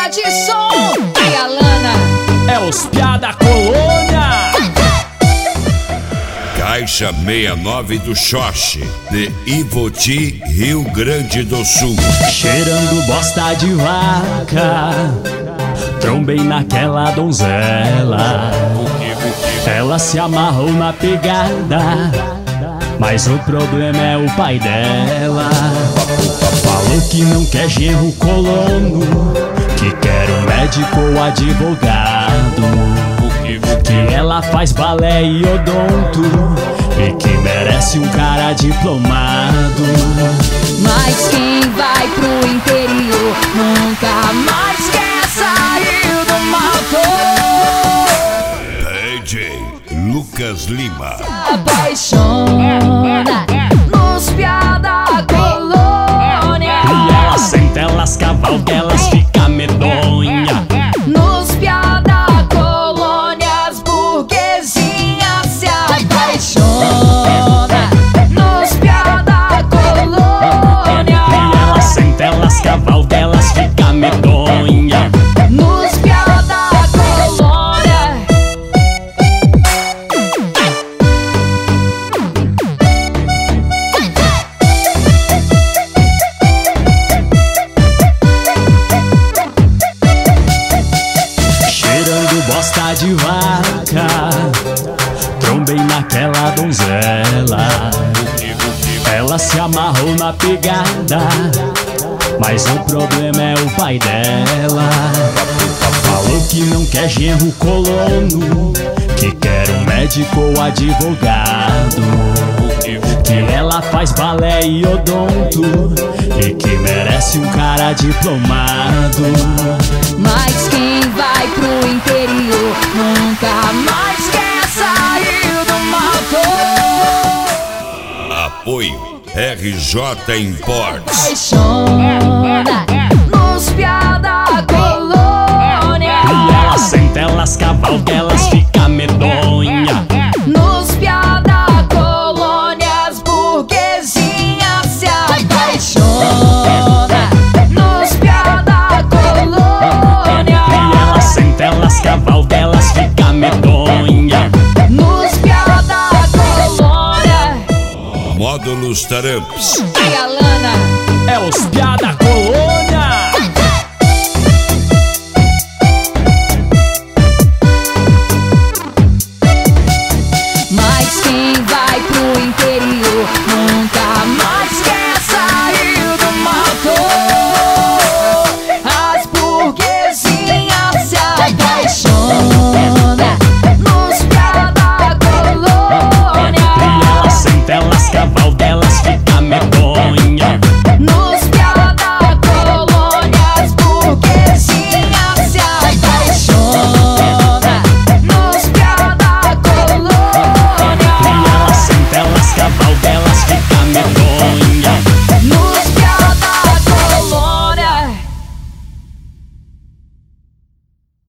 troca de som. Vai, Alana. É os piá da colônia. Caixa 69 do Xoxi, de Ivoti, Rio Grande do Sul. Cheirando bosta de vaca, trombei naquela donzela. Ela se amarrou na pegada, mas o problema é o pai dela. Falou que não quer genro colono, que quer um médico ou advogado, que ela faz balé e odonto e que merece um cara diplomado. Mas quem vai pro interior nunca mais quer sair do mato. DJ Lucas Lima. Apaixona nos piá da colônia. E ela senta, elas cavalga, elas fica medonha. Nos piá da colônia as burguesinhas se apaixona. Nos piá da colônia. E ela senta, elas cavalga, elas fica medonha. Nos piá da colônia. Cheirando bosta de vaca, trombei naquela donzela. Ela se amarrou na pegada, mas o problema é o pai dela. Falou que não quer genro colono, que quer um médico ou advogado, que ela faz balé e odonto e que merece um cara diplomado. Mas quem vai pro interior nunca mais quer sair do mato. Apoio RJ Imports. Apaixona nos piá da colônia. E ela senta, elas cavalga, elas fica medonha. Nos piá da colônia as burguesinhas se apaixona. Nos piá da colônia. E ela senta, elas cavalga, elas fica medonha. Nos piá da colônia. Módulos Taramps. Vai,